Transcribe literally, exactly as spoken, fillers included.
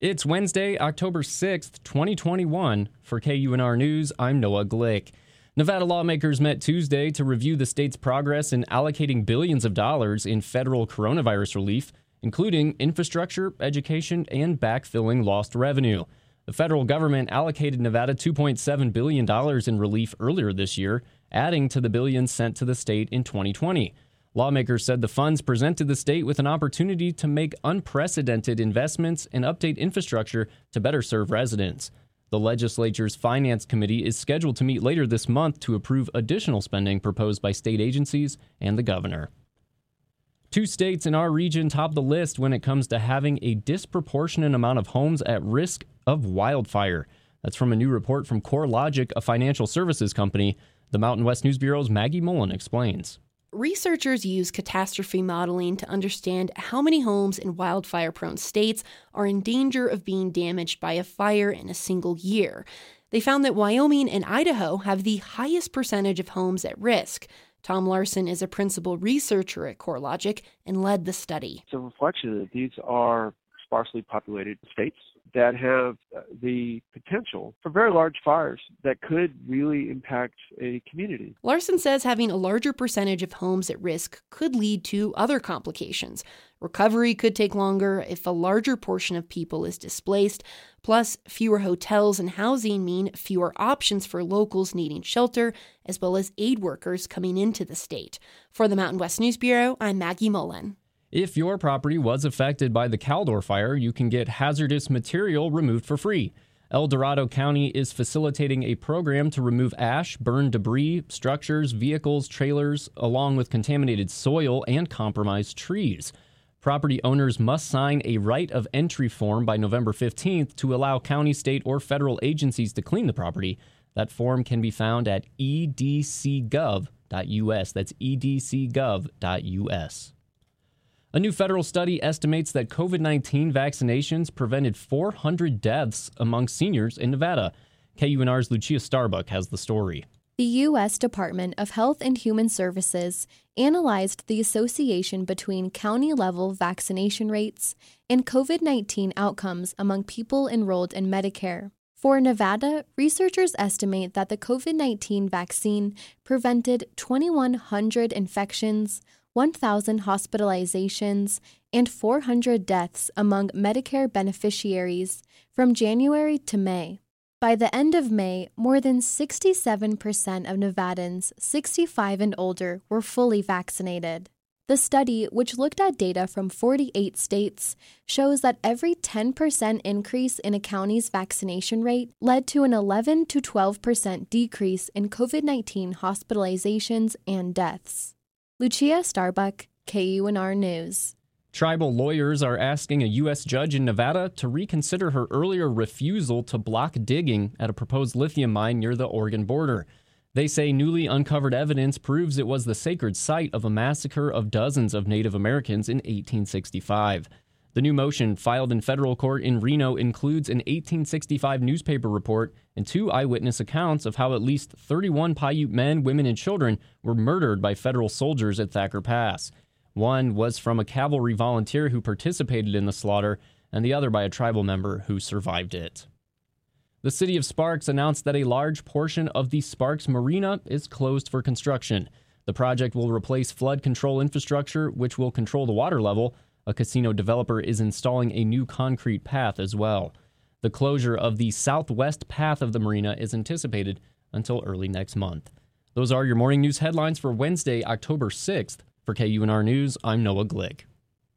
It's Wednesday, October sixth, twenty twenty-one. For K U N R News, I'm Noah Glick. Nevada lawmakers met Tuesday to review the state's progress in allocating billions of dollars in federal coronavirus relief, including infrastructure, education, and backfilling lost revenue. The federal government allocated Nevada two point seven billion dollars in relief earlier this year, adding to the billions sent to the state in twenty twenty. Lawmakers said the funds presented the state with an opportunity to make unprecedented investments and update infrastructure to better serve residents. The legislature's Finance Committee is scheduled to meet later this month to approve additional spending proposed by state agencies and the governor. Two states in our region top the list when it comes to having a disproportionate amount of homes at risk of wildfire. That's from a new report from CoreLogic, a financial services company. The Mountain West News Bureau's Maggie Mullen explains. Researchers use catastrophe modeling to understand how many homes in wildfire-prone states are in danger of being damaged by a fire in a single year. They found that Wyoming and Idaho have the highest percentage of homes at risk. Tom Larson is a principal researcher at CoreLogic and led the study. It's a reflection that these are sparsely populated states that have the potential for very large fires that could really impact a community. Larson says having a larger percentage of homes at risk could lead to other complications. Recovery could take longer if a larger portion of people is displaced. Plus, fewer hotels and housing mean fewer options for locals needing shelter, as well as aid workers coming into the state. For the Mountain West News Bureau, I'm Maggie Mullen. If your property was affected by the Caldor fire, you can get hazardous material removed for free. El Dorado County is facilitating a program to remove ash, burned debris, structures, vehicles, trailers, along with contaminated soil and compromised trees. Property owners must sign a right of entry form by November fifteenth to allow county, state, or federal agencies to clean the property. That form can be found at e d c gov dot u s. That's e d c gov dot u s. A new federal study estimates that COVID nineteen vaccinations prevented four hundred deaths among seniors in Nevada. K U N R's Lucia Starbuck has the story. The U S Department of Health and Human Services analyzed the association between county-level vaccination rates and COVID nineteen outcomes among people enrolled in Medicare. For Nevada, researchers estimate that the COVID nineteen vaccine prevented twenty-one hundred infections, one thousand hospitalizations, and four hundred deaths among Medicare beneficiaries from January to May. By the end of May, more than sixty-seven percent of Nevadans sixty-five and older were fully vaccinated. The study, which looked at data from forty-eight states, shows that every ten percent increase in a county's vaccination rate led to an eleven to twelve percent decrease in COVID nineteen hospitalizations and deaths. Lucia Starbuck, K U N R News. Tribal lawyers are asking a U S judge in Nevada to reconsider her earlier refusal to block digging at a proposed lithium mine near the Oregon border. They say newly uncovered evidence proves it was the sacred site of a massacre of dozens of Native Americans in eighteen sixty-five. The new motion, filed in federal court in Reno, includes an eighteen sixty-five newspaper report and two eyewitness accounts of how at least thirty-one Paiute men, women, and children were murdered by federal soldiers at Thacker Pass. One was from a cavalry volunteer who participated in the slaughter, and the other by a tribal member who survived it. The city of Sparks announced that a large portion of the Sparks Marina is closed for construction. The project will replace flood control infrastructure, which will control the water level. A casino developer is installing a new concrete path as well. The closure of the southwest path of the marina is anticipated until early next month. Those are your morning news headlines for Wednesday, October sixth. For K U N R News, I'm Noah Glick.